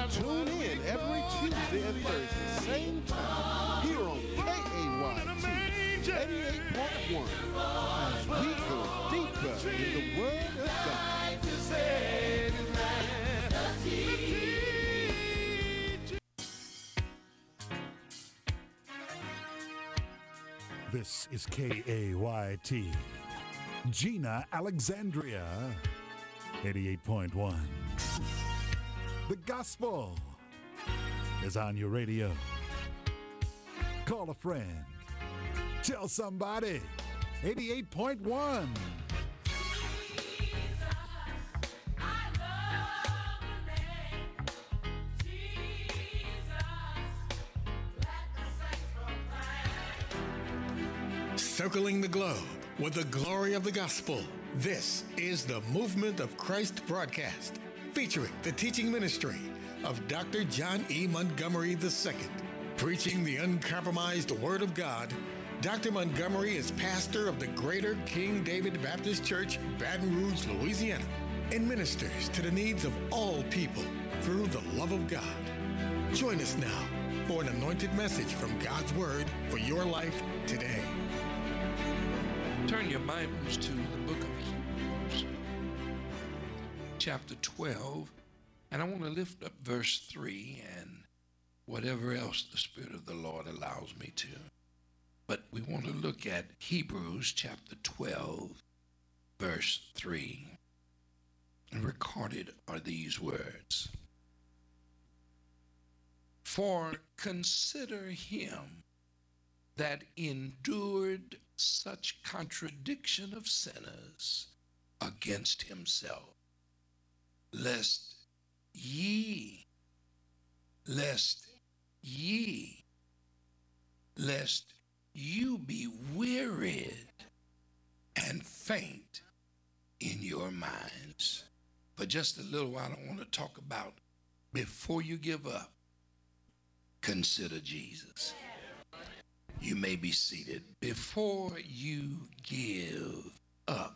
Tune in every Tuesday and Thursday, same time, here on KAYT 88.1, as we go deeper in the Word of God. This is KAYT, Gina Alexandria, 88.1. The gospel is on your radio. Call a friend. Tell somebody. 88.1. Circling the globe with the glory of the gospel. This is the Movement of Christ broadcast, featuring the teaching ministry of Dr. John E. Montgomery II. Preaching the uncompromised Word of God, Dr. Montgomery is pastor of the Greater King David Baptist Church, Baton Rouge, Louisiana, and ministers to the needs of all people through the love of God. Join us now for an anointed message from God's Word for your life today. Turn your Bibles to the book of Hebrews, chapter 12, and I want to lift up verse 3 and whatever else the Spirit of the Lord allows me to. But we want to look at Hebrews chapter 12, verse 3. And recorded are these words. For consider him that endured such contradiction of sinners against himself, lest ye you be wearied and faint in your minds. For just a little while, I want to talk about, before you give up, consider Jesus. You may be seated. Before you give up,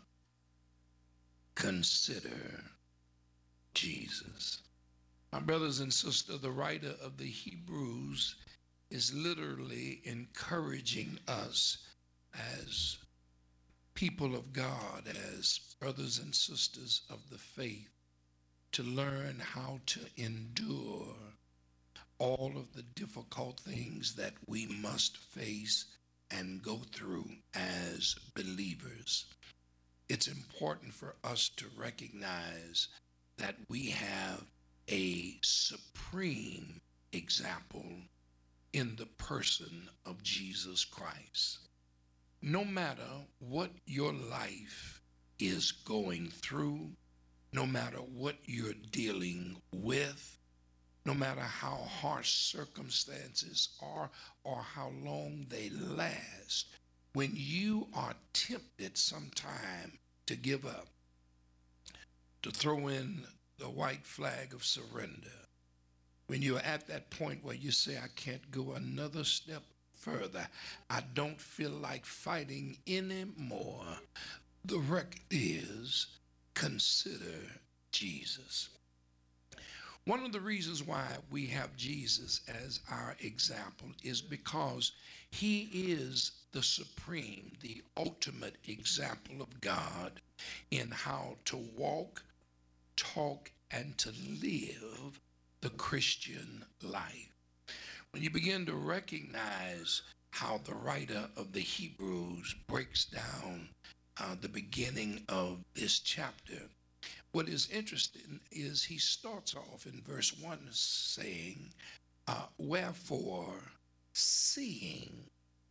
consider Jesus. My brothers and sisters, the writer of the Hebrews is literally encouraging us as people of God, as brothers and sisters of the faith, to learn how to endure all of the difficult things that we must face and go through as believers. It's important for us to recognize that we have a supreme example in the person of Jesus Christ. No matter what your life is going through, no matter what you're dealing with, no matter how harsh circumstances are or how long they last, when you are tempted sometime to give up, to throw in the white flag of surrender, when you're at that point where you say, I can't go another step further, I don't feel like fighting anymore, the record is, consider Jesus. One of the reasons why we have Jesus as our example is because he is the supreme, the ultimate example of God in how to walk, talk, and to live the Christian life. When you begin to recognize how the writer of the Hebrews breaks down the beginning of this chapter, what is interesting is he starts off in verse 1 saying, wherefore, seeing,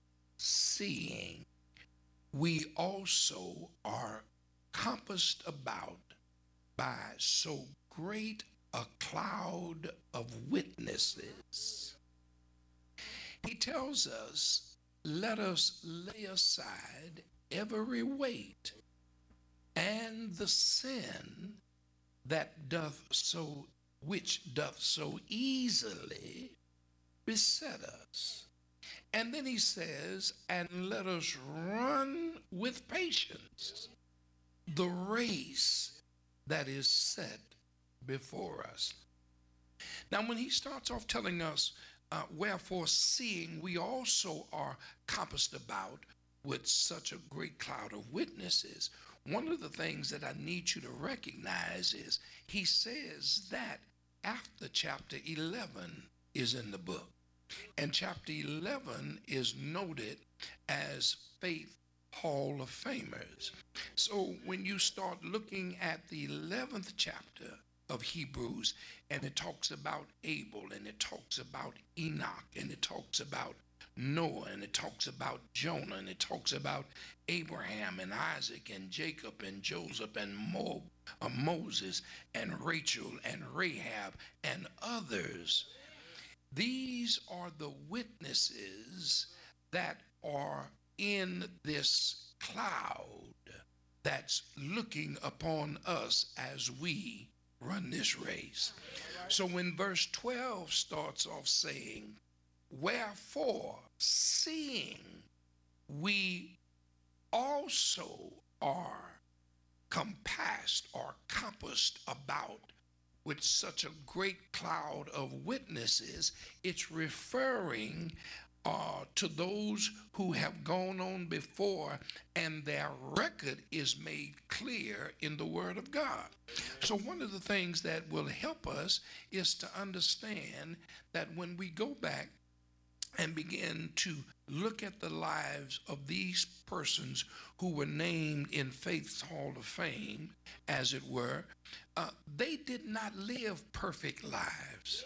we also are compassed about by so great a cloud of witnesses. He tells us, let us lay aside every weight and the sin which doth so easily beset us. And then he says, and let us run with patience the race that is set before us. Now, when he starts off telling us, wherefore, seeing we also are compassed about with such a great cloud of witnesses, one of the things that I need you to recognize is he says that after chapter 11 is in the book. And chapter 11 is noted as Faith Hall of Famers. So when you start looking at the 11th chapter of Hebrews, and it talks about Abel, and it talks about Enoch, and it talks about Noah, and it talks about Jonah, and it talks about Abraham and Isaac and Jacob and Joseph and Moses and Rachel and Rahab and others. These are the witnesses that are in this cloud that's looking upon us as we run this race. So when verse 12 starts off saying, wherefore, seeing we also are compassed or compassed about with such a great cloud of witnesses, it's referring to those who have gone on before, and their record is made clear in the Word of God. So one of the things that will help us is to understand that when we go back and begin to look at the lives of these persons who were named in Faith's Hall of Fame, as it were, they did not live perfect lives,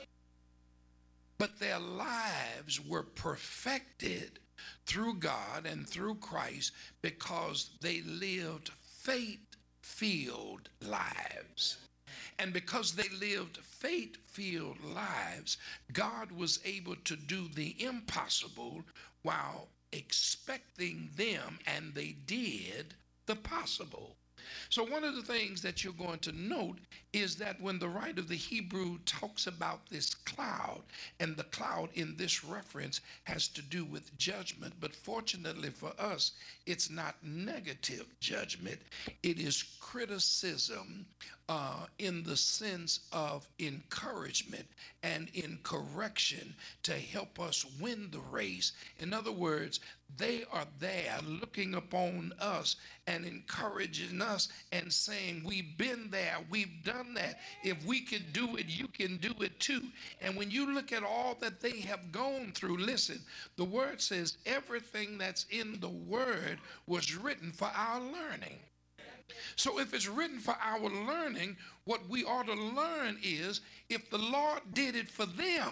but their lives were perfected through God and through Christ because they lived faith-filled lives. And because they lived faith-filled lives, God was able to do the impossible while expecting them, and they did the possible. So one of the things that you're going to note is that when the writer of the Hebrew talks about this cloud, and the cloud in this reference has to do with judgment, but fortunately for us, it's not negative judgment. It is criticism in the sense of encouragement and in correction to help us win the race. In other words, they are there looking upon us and encouraging us and saying, we've been there, we've done that. If we could do it, you can do it too. And when you look at all that they have gone through, listen, the word says everything that's in the word was written for our learning. So if it's written for our learning, what we ought to learn is if the Lord did it for them,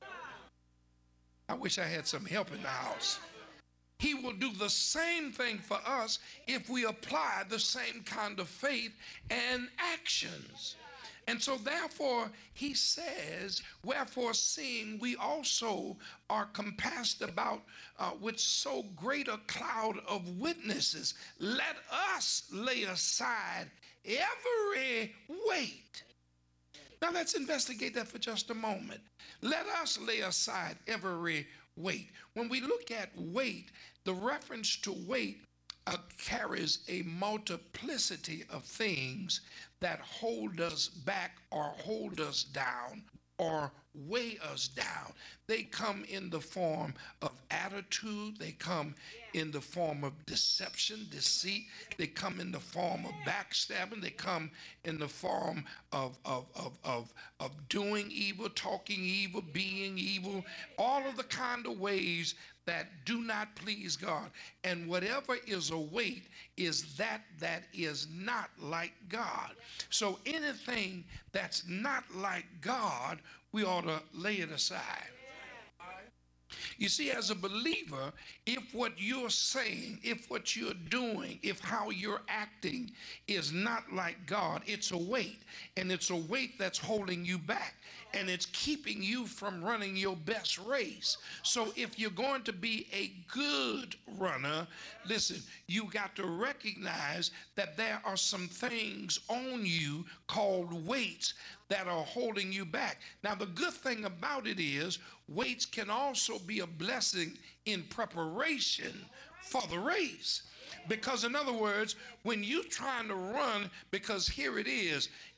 I wish I had some help in the house. He will do the same thing for us if we apply the same kind of faith and actions. And so therefore he says, wherefore seeing we also are compassed about with so great a cloud of witnesses, let us lay aside every weight. Now let's investigate that for just a moment. Let us lay aside every weight. When we look at weight, the reference to weight carries a multiplicity of things that hold us back or hold us down or weigh us down. They come in the form of attitude. They come in the form of deception, deceit. They come in the form of backstabbing. They come in the form of doing evil, talking evil, being evil, all of the kind of ways that do not please God. And whatever is a weight is that is not like God. So anything that's not like God, we ought to lay it aside. You see, as a believer, if what you're saying, if what you're doing, if how you're acting is not like God, it's a weight, and it's a weight that's holding you back, and it's keeping you from running your best race. So if you're going to be a good runner, listen, you got to recognize that there are some things on you called weights that are holding you back. Now, the good thing about it is weights can also be a blessing in preparation for the race. Because in other words, when you're trying to run, because here it is,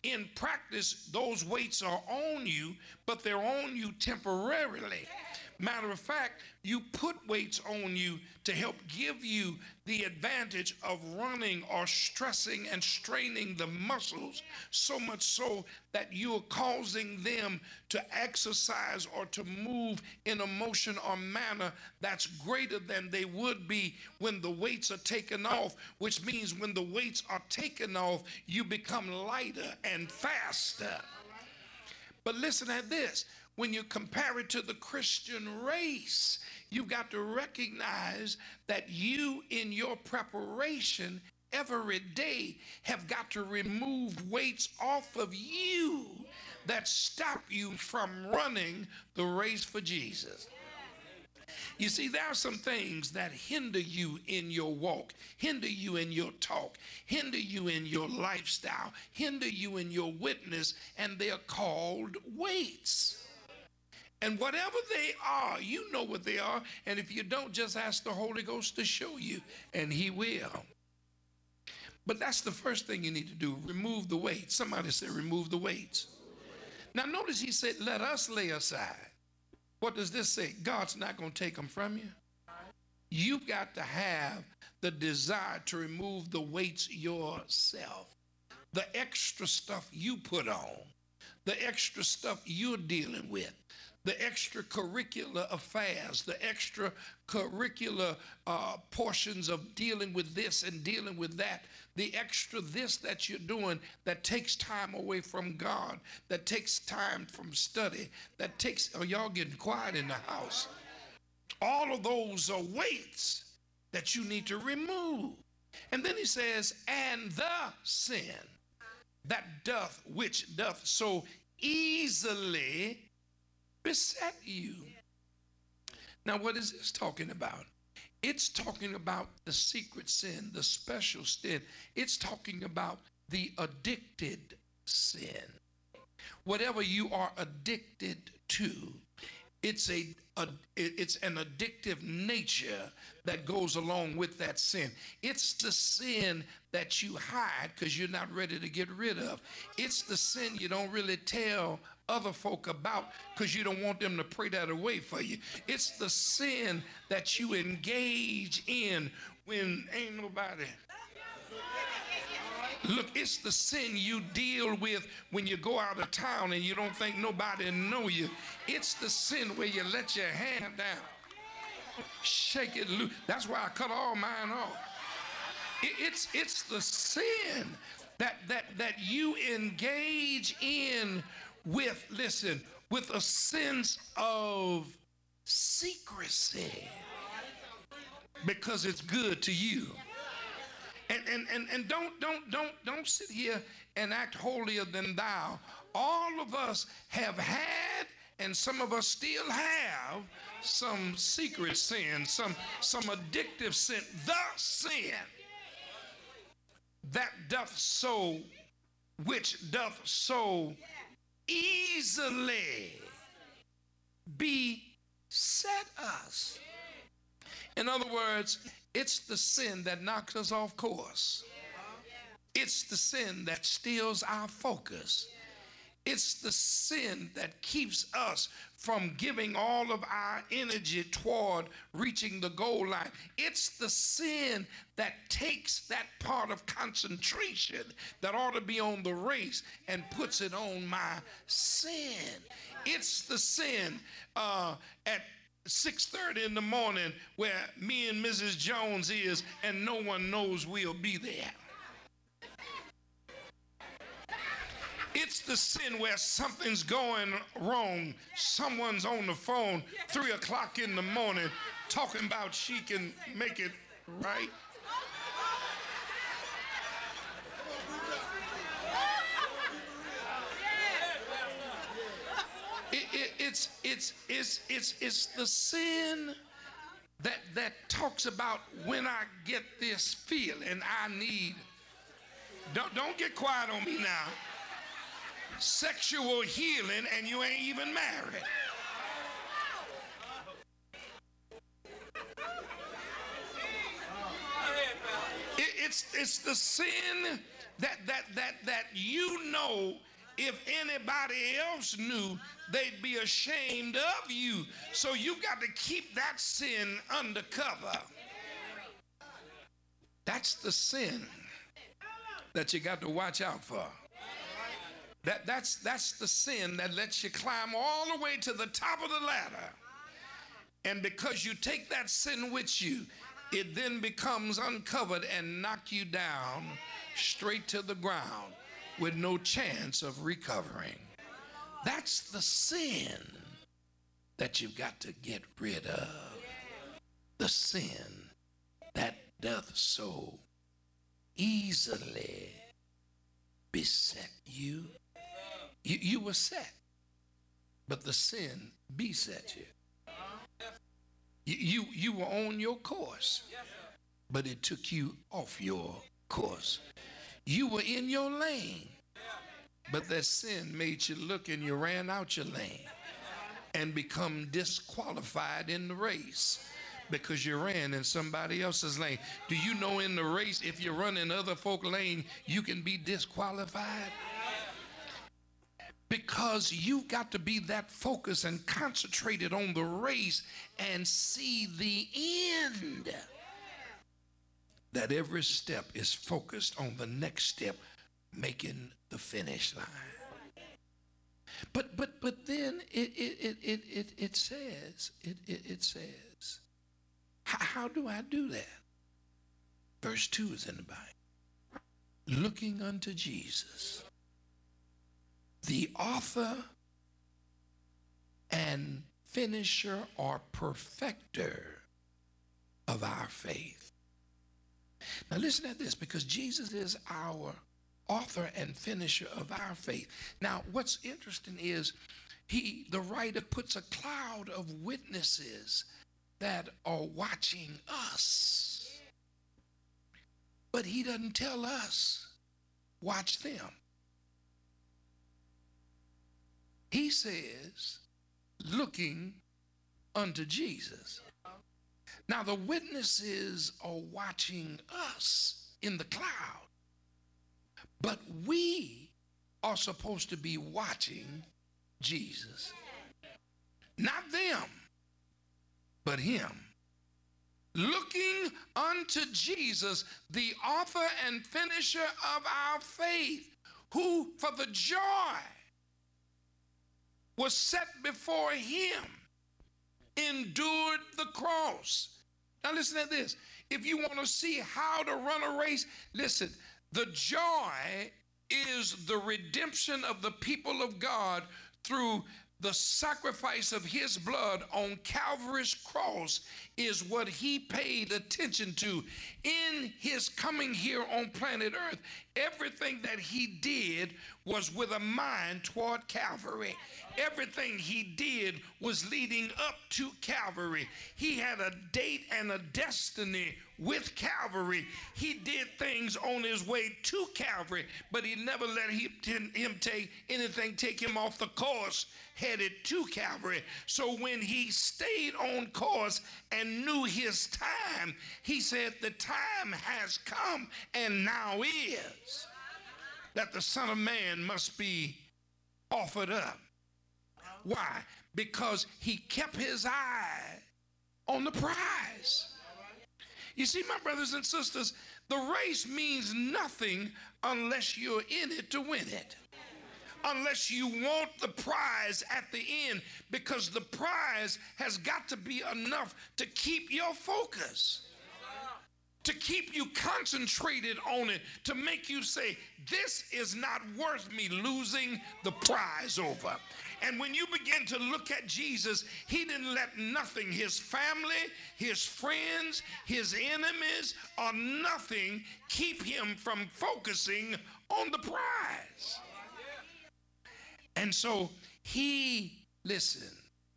In practice, those weights are on you, but they're on you temporarily. Matter of fact, you put weights on you to help give you the advantage of running or stressing and straining the muscles, so much so that you're causing them to exercise or to move in a motion or manner that's greater than they would be when the weights are taken off, which means when the weights are taken off, you become lighter and faster. But listen at this. When you compare it to the Christian race, you've got to recognize that you, in your preparation every day, have got to remove weights off of you that stop you from running the race for Jesus. You see, there are some things that hinder you in your walk, hinder you in your talk, hinder you in your lifestyle, hinder you in your witness, and they're called weights. And whatever they are, you know what they are. And if you don't, just ask the Holy Ghost to show you, and he will. But that's the first thing you need to do, remove the weights. Somebody said remove the weights. Now notice he said, let us lay aside. What does this say? God's not going to take them from you. You've got to have the desire to remove the weights yourself. The extra stuff you put on, the extra stuff you're dealing with, the extracurricular affairs, the extracurricular portions of dealing with this and dealing with that, the extra this that you're doing that takes time away from God, that takes time from study, that takes, oh, y'all getting quiet in the house. All of those are weights that you need to remove. And then he says, and the sin that which doth so easily beset you. Now, what is this talking about? It's talking about the secret sin, the special sin. It's talking about the addicted sin. Whatever you are addicted to, it's an addictive nature that goes along with that sin. It's the sin that you hide because you're not ready to get rid of. It's the sin you don't really tell other folk about because you don't want them to pray that away for you. It's the sin that you engage in when ain't nobody. Look, it's the sin you deal with when you go out of town and you don't think nobody know you. It's the sin where you let your hand down, shake it loose. That's why I cut all mine off. It's the sin that you engage in with, listen, with a sense of secrecy because it's good to you. And don't sit here and act holier than thou. All of us have had, and some of us still have, some secret sin, some addictive sin. The sin that doth so, which doth so easily beset us. In other words, it's the sin that knocks us off course. It's the sin that steals our focus. It's the sin that keeps us from giving all of our energy toward reaching the goal line. It's the sin that takes that part of concentration that ought to be on the race and puts it on my sin. It's the sin at 6:30 in the morning where me and Mrs. Jones is and no one knows we'll be there. It's the sin where something's going wrong. Someone's on the phone 3 o'clock in the morning talking about she can make it right. It's the sin that talks about when I get this feeling I need. Don't get quiet on me now. Sexual healing and you ain't even married. It's the sin that you know if anybody else knew, they'd be ashamed of you. So you got to keep that sin undercover. That's the sin that you got to watch out for. That's the sin that lets you climb all the way to the top of the ladder. And because you take that sin with you, it then becomes uncovered and knock you down straight to the ground with no chance of recovering. That's the sin that you've got to get rid of. The sin that doth so easily beset you. You were set, but the sin beset you. You were on your course, but it took you off your course. You were in your lane, but that sin made you look and you ran out your lane and become disqualified in the race because you ran in somebody else's lane. Do you know in the race, if you run in other folk lane, you can be disqualified? Because you've got to be that focused and concentrated on the race and see the end. That every step is focused on the next step, making the finish line. But then it says, how do I do that? Verse 2 is in the Bible. Looking unto Jesus, the author and finisher or perfecter of our faith. Now listen at this, because Jesus is our author and finisher of our faith. Now what's interesting is the writer puts a cloud of witnesses that are watching us. But he doesn't tell us, watch them. He says, looking unto Jesus. Now the witnesses are watching us in the cloud, but we are supposed to be watching Jesus. Not them, but him. Looking unto Jesus, the author and finisher of our faith, who for the joy was set before him, endured the cross. Now listen to this. If you want to see how to run a race, listen, the joy is the redemption of the people of God through the sacrifice of his blood on Calvary's cross is what he paid attention to in his coming here on planet Earth. Everything that he did was with a mind toward Calvary. Everything he did was leading up to Calvary. He had a date and a destiny with Calvary. He did things on his way to Calvary, but he never let him take him off the course headed to Calvary. So when he stayed on course and knew his time, he said, the time has come and now is that the Son of Man must be offered up. Why? Because he kept his eye on the prize. You see, my brothers and sisters, the race means nothing unless you're in it to win it. Unless you want the prize at the end, because the prize has got to be enough to keep your focus, to keep you concentrated on it, to make you say, this is not worth me losing the prize over. And when you begin to look at Jesus, he didn't let nothing, his family, his friends, his enemies, or nothing keep him from focusing on the prize. And so he, listen,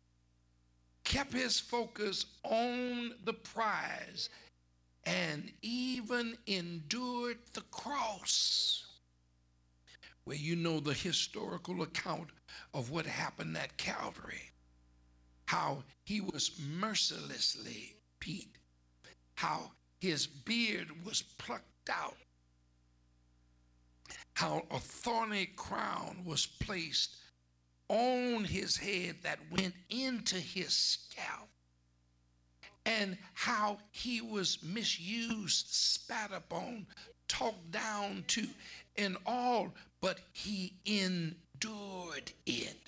kept his focus on the prize and even endured the cross. Where you know the historical account of what happened at Calvary, how he was mercilessly beat, how his beard was plucked out, how a thorny crown was placed on his head that went into his scalp, and how he was misused, spat upon, talked down to, and all, but he endured it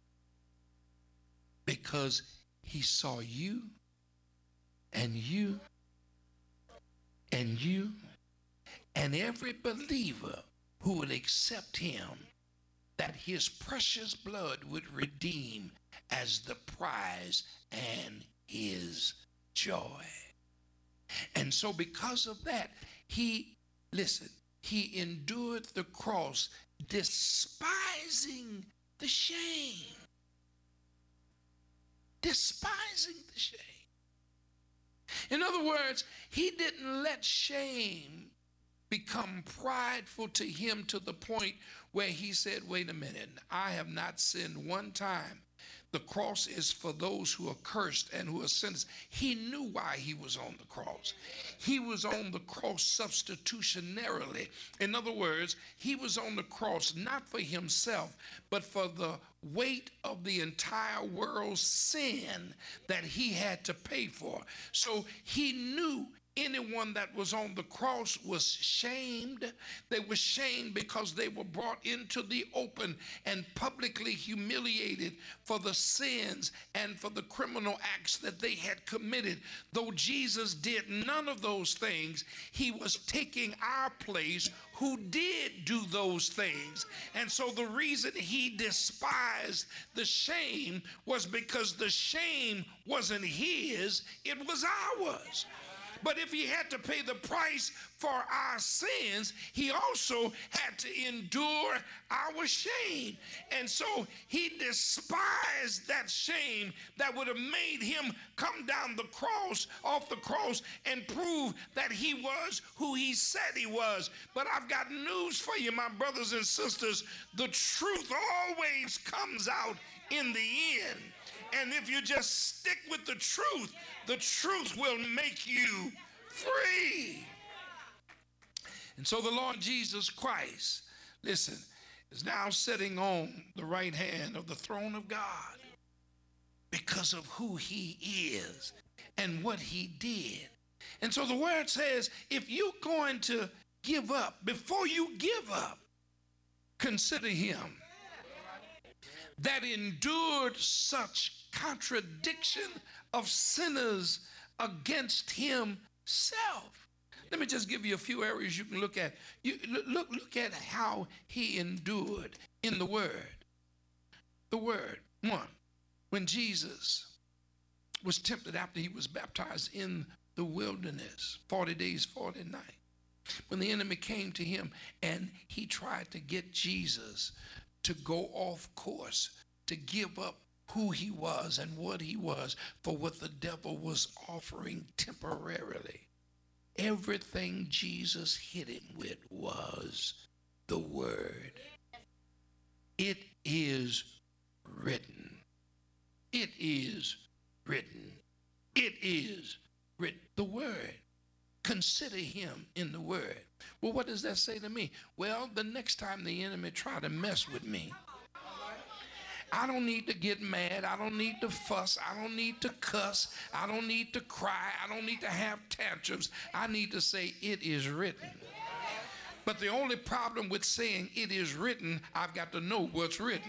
because he saw you and you and you and every believer who would accept him, that his precious blood would redeem as the prize and his joy. And so because of that, he endured the cross, despising the shame. Despising the shame. In other words, he didn't let shame become prideful to him to the point where he said, wait a minute, I have not sinned one time. The cross is for those who are cursed and who are sinners. He knew why he was on the cross. He was on the cross substitutionarily. In other words, he was on the cross not for himself, but for the weight of the entire world's sin that he had to pay for. So he knew anyone that was on the cross was shamed. They were shamed because they were brought into the open and publicly humiliated for the sins and for the criminal acts that they had committed. Though Jesus did none of those things, he was taking our place who did do those things. And so the reason he despised the shame was because the shame wasn't his, it was ours. But if he had to pay the price for our sins, he also had to endure our shame. And so he despised that shame that would have made him come down the cross, off the cross, and prove that he was who he said he was. But I've got news for you, my brothers and sisters. The truth always comes out in the end. And if you just stick with the truth will make you free. And so the Lord Jesus Christ, listen, is now sitting on the right hand of the throne of God because of who he is and what he did. And so the word says, if you're going to give up, before you give up, consider him that endured such contradiction of sinners against himself. Let me just give you a few areas you can look at. You look at how he endured in the word. The word, one, when Jesus was tempted after he was baptized in the wilderness, 40 days, 40 nights, when the enemy came to him and he tried to get Jesus to go off course, to give up who he was and what he was for what the devil was offering temporarily. Everything Jesus hit him with was the word. It is written. It is written. It is written. The word. Consider him in the word. Well, what does that say to me? Well, the next time the enemy try to mess with me, I don't need to get mad. I don't need to fuss. I don't need to cuss. I don't need to cry. I don't need to have tantrums. I need to say, it is written. But the only problem with saying it is written, I've got to know what's written.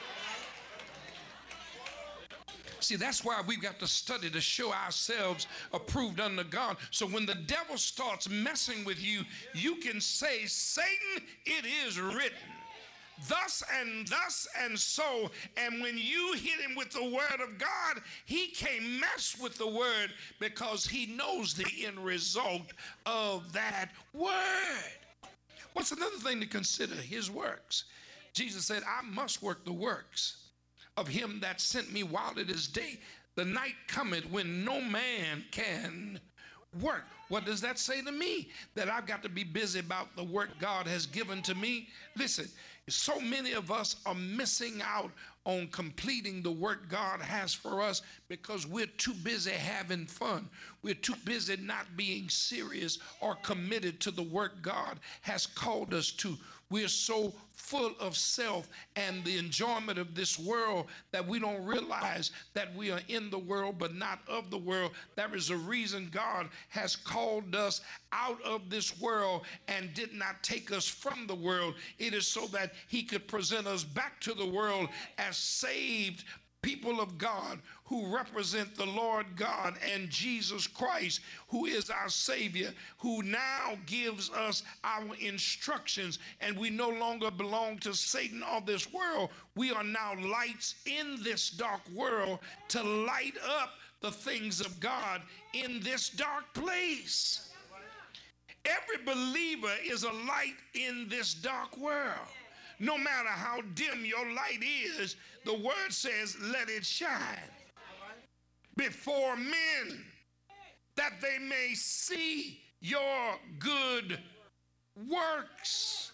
See, that's why we've got to study to show ourselves approved unto God. So when the devil starts messing with you, you can say, Satan, it is written. Thus and so. And when you hit him with the word of God, he can't mess with the word because he knows the end result of that word. What's another thing to consider? His works. Jesus said, I must work the works of him that sent me while it is day. The night cometh when no man can work. What does that say to me? That I've got to be busy about the work God has given to me? Listen, so many of us are missing out on completing the work God has for us because we're too busy having fun. We're too busy not being serious or committed to the work God has called us to. We are so full of self and the enjoyment of this world that we don't realize that we are in the world but not of the world. There is a reason God has called us out of this world and did not take us from the world. It is so that he could present us back to the world as saved people of God who represent the Lord God and Jesus Christ, who is our Savior, who now gives us our instructions, and we no longer belong to Satan or this world. We are now lights in this dark world to light up the things of God in this dark place. Every believer is a light in this dark world. No matter how dim your light is, the word says, let it shine before men, that they may see your good works.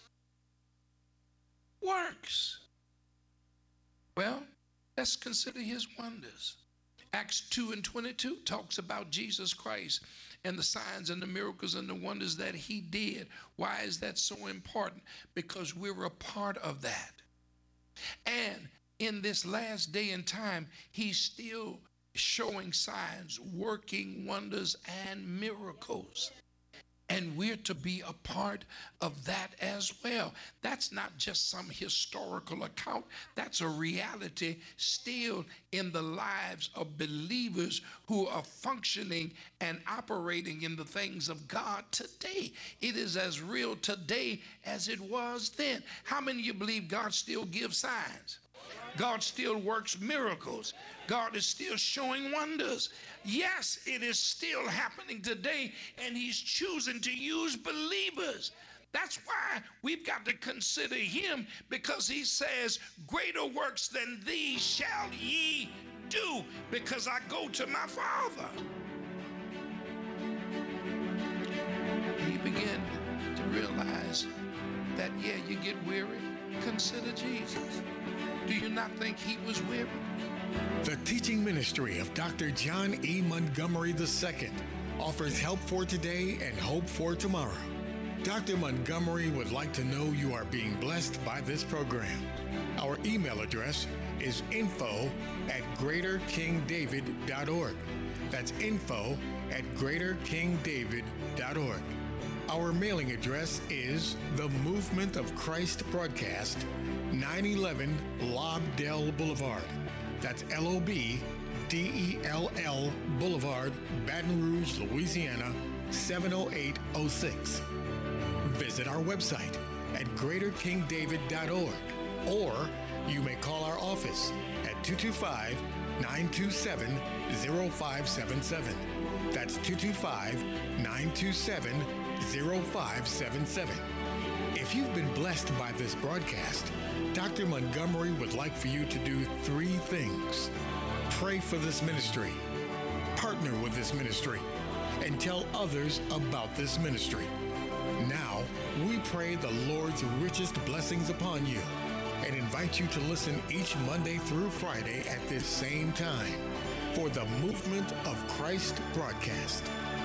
Works. Well, let's consider his wonders. Acts 2:22 talks about Jesus Christ and the signs and the miracles and the wonders that he did. Why is that so important? Because we're a part of that. And in this last day and time, he's still showing signs, working wonders and miracles. And we're to be a part of that as well. That's not just some historical account. That's a reality still in the lives of believers who are functioning and operating in the things of God today. It is as real today as it was then. How many of you believe God still gives signs? God still works miracles. God is still showing wonders. Yes, it is still happening today, and he's choosing to use believers. That's why we've got to consider him, because he says, greater works than these shall ye do, because I go to my Father. He began to realize that, yeah, you get weary. Consider Jesus. Do you not think he was weary? The teaching ministry of Dr. John E. Montgomery II offers help for today and hope for tomorrow. Dr. Montgomery would like to know you are being blessed by this program. Our email address is info@greaterkingdavid.org. That's info@greaterkingdavid.org. Our mailing address is The Movement of Christ Broadcast, 911 Lobdell Boulevard. That's LOBDELL Boulevard, Baton Rouge, Louisiana, 70806. Visit our website at greaterkingdavid.org, or you may call our office at 225-927-0577. That's 225-927-0577. If you've been blessed by this broadcast, Dr. Montgomery would like for you to do 3 things. Pray for this ministry, partner with this ministry, and tell others about this ministry. Now, we pray the Lord's richest blessings upon you and invite you to listen each Monday through Friday at this same time for the Movement of Christ broadcast.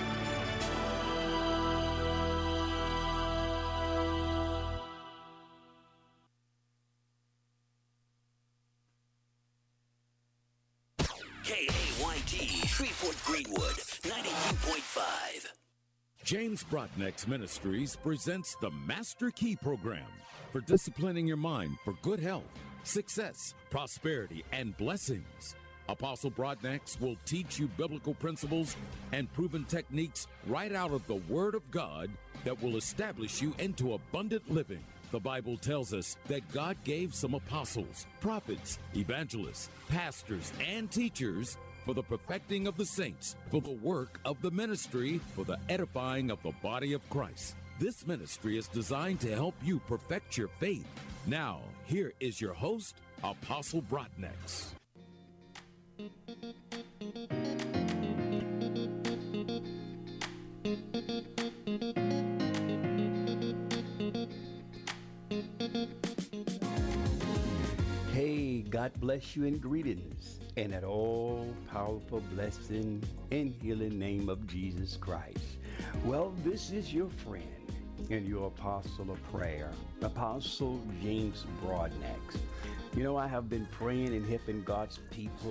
KAYT, Shreveport Greenwood, 92.5. James Brotnick's Ministries presents the Master Key Program for disciplining your mind for good health, success, prosperity, and blessings. Apostle Brotnick will teach you biblical principles and proven techniques right out of the Word of God that will establish you into abundant living. The Bible tells us that God gave some apostles, prophets, evangelists, pastors, and teachers for the perfecting of the saints, for the work of the ministry, for the edifying of the body of Christ. This ministry is designed to help you perfect your faith. Now, here is your host, Apostle Brotnick. Hey, God bless you and greetings, and an all-powerful blessing and healing name of Jesus Christ. Well, this is your friend, and your apostle of prayer, Apostle James Broadnax. You know, I have been praying and helping God's people